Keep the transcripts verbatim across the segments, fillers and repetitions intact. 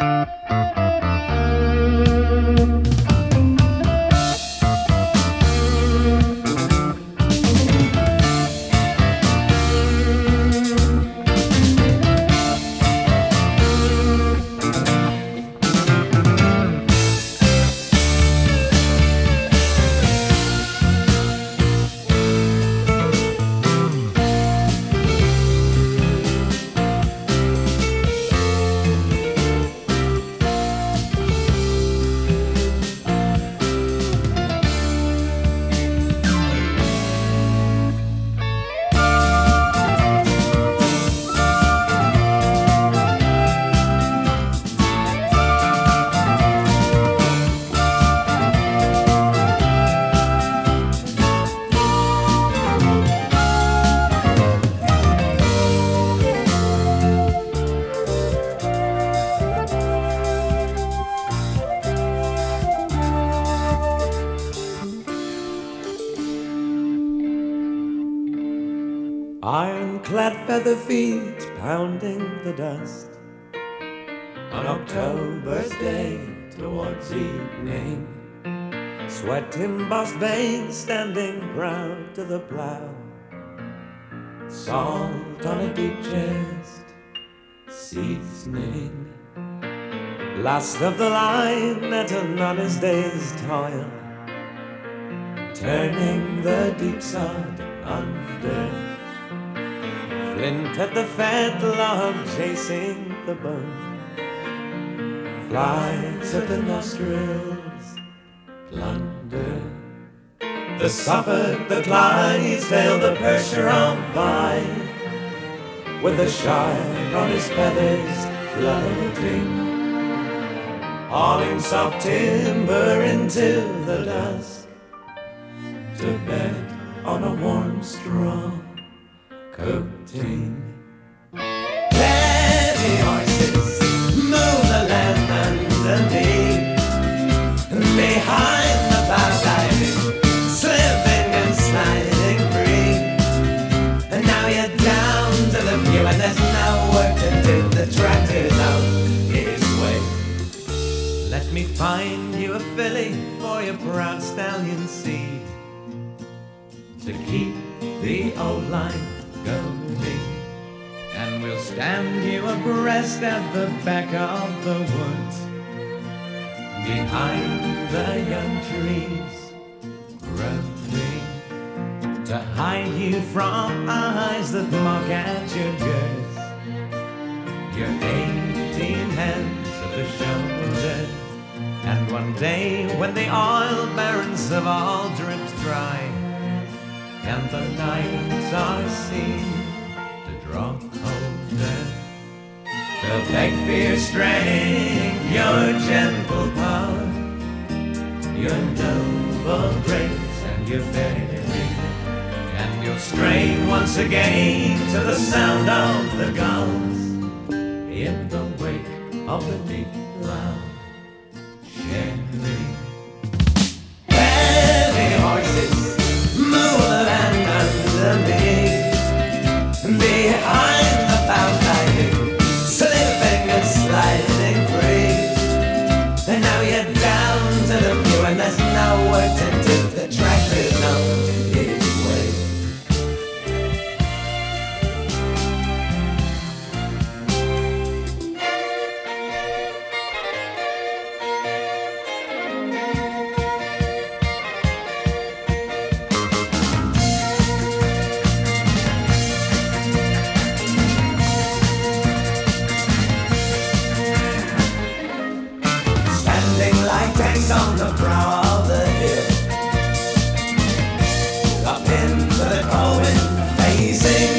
Ironclad feather feet pounding the dust on October's day towards evening. Sweat embossed veins standing proud to the plow. Salt on a deep chest, seasoning. Last of the line at an honest day's toil, turning the deep sod under. Flint at the fetlock chasing the bone. Flies at the nostrils, plunder. The Suffolk, the Clydesdale, the Percheron vine, with a shine on his feathers floating, hauling soft timber into the dusk, to bed on a warm straw coating. Heavy horses move the land underneath, behind the plow diving, slipping and sliding free. And now you're down to the view and there's no work to do. The tractor's out his way. Let me find you a filly for your proud stallion seed, to keep the old line going, and we'll stand you abreast at the back of the woods, behind the young trees growing, to hide you from eyes that mock at your girth, your eighteen hands at the shoulder. And one day when the oil barrels have all dripped dry, and the nights are seen to draw colder, they'll beg for your strength, your gentle power, your noble grace and your bearing, and you'll strain once again to the sound of the gulls in the wake of the deep loud sharing. Heavy horses move the land underneath, behind the plow diving, slipping and sliding free. And now you're down to the view and there's no work to do. The tractor's on his way. On the brow of the hill, up into the cold facing,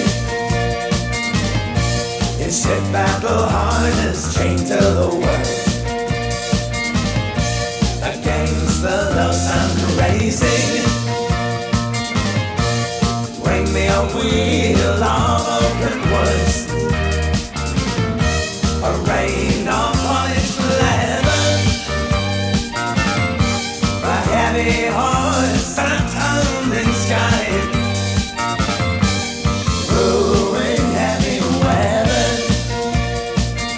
in stiff battle harness, chained to the world, against the low sun racing. Bring me a wheel of open woods, a rain of polished leather, heavy horse and a tumbling sky, brewing heavy weather,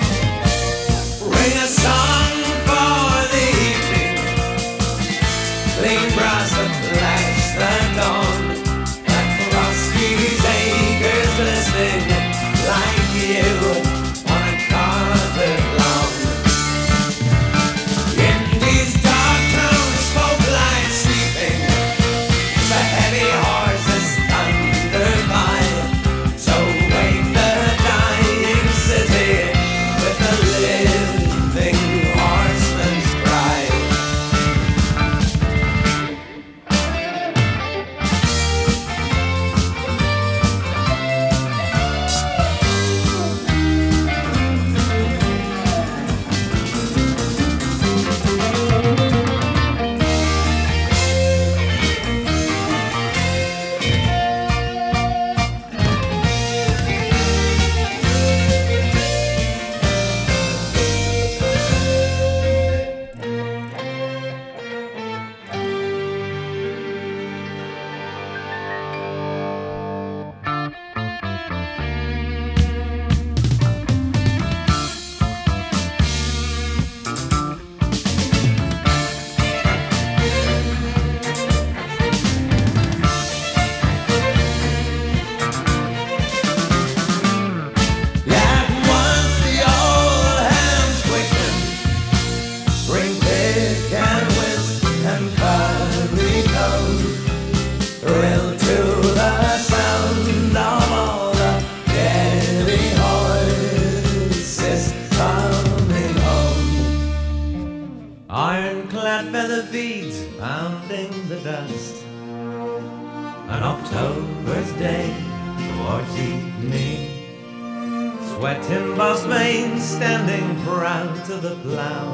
rat feather feet pounding the dust. An October's day towards evening, sweat embossed veins standing proud to the plough.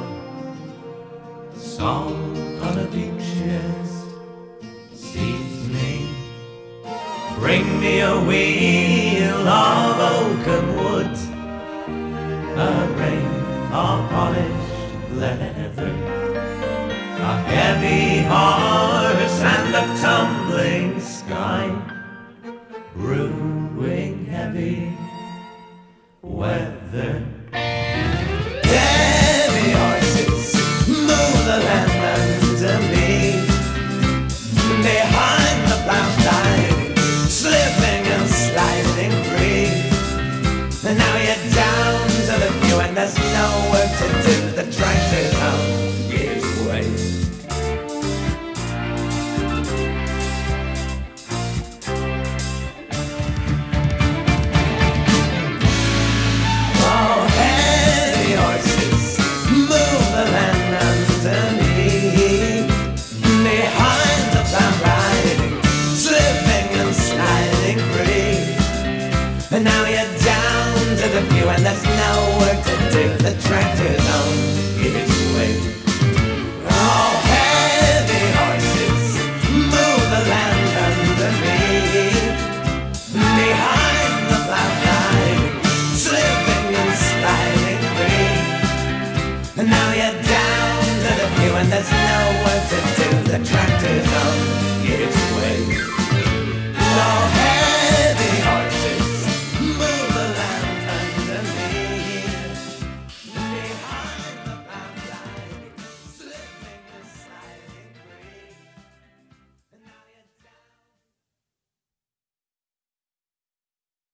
Salt on a deep chest, seasoning. Bring me a wheel of oaken wood, a rein of polished leather, a heavy horse and a tumbling sky, brewing heavy weather. Heavy horses move the land under me, behind the plough side, slipping and sliding free. And now you're down to the view and there's no work to do. The tractor's on its way. Oh, heavy horses move the land underneath, behind the plough riding, slipping and sliding free. And now you're down to the view and there's no work to do. The tractor's on its way. Oh, heavy horses move the land underneath, behind the plough riding, slipping and sliding free. And now you're down to the view and there's no work to do. The tractor's on